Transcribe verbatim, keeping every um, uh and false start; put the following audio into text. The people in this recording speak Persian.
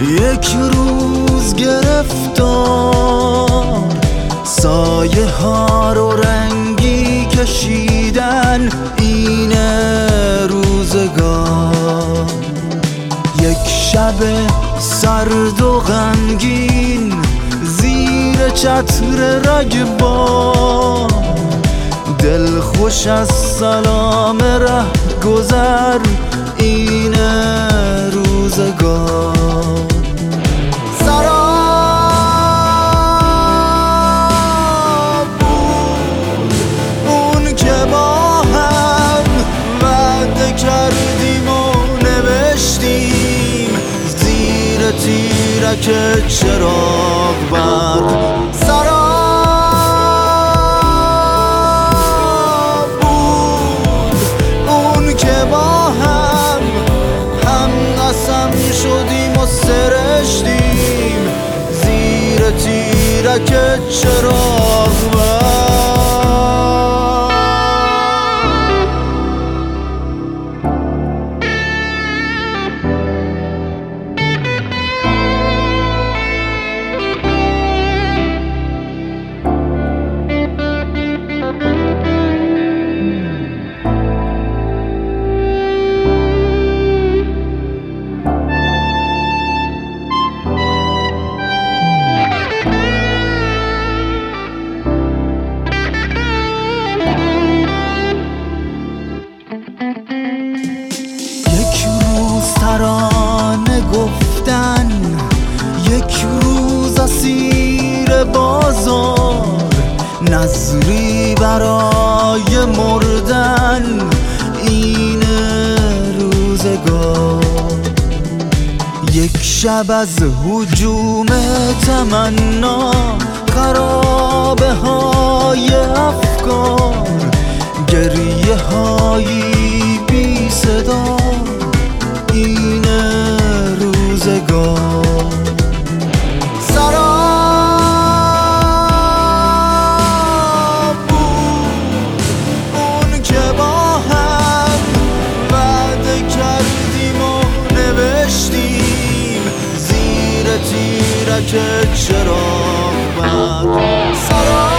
یک روز گرفتار سایه ها رو رنگی کشیدن، این روزگار. یک شب سرد و غمگین زیر چتر رگبار، دل خوش از سلام ره گذر، این روزگار. سراب بود اون که با هم وعده کردیم و نوشتیم زیر تیرک چراغ برق. سراب بود اون که با هم هم قسم شدیم و سرشتیم زیر تیرک چراغ برق. ترانه گفتن، یک روز اسیر بازار، نظری برای مردن، این روزگار. یک شب از هجوم تمنا، خرابه های افکار، گریه هایی بی صدا، این روزگار. سراب بود اون که با هم وعده کردیم و نوشتیم زیر تیرک چراغ برق.